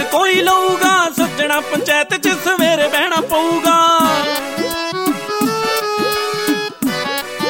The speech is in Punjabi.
ਕੋਈ ਲਊਗਾ, ਸੱਜਣਾ ਪੰਚਾਇਤ 'ਚ ਸਵੇਰੇ ਬਹਿਣਾ ਪਊਗਾ।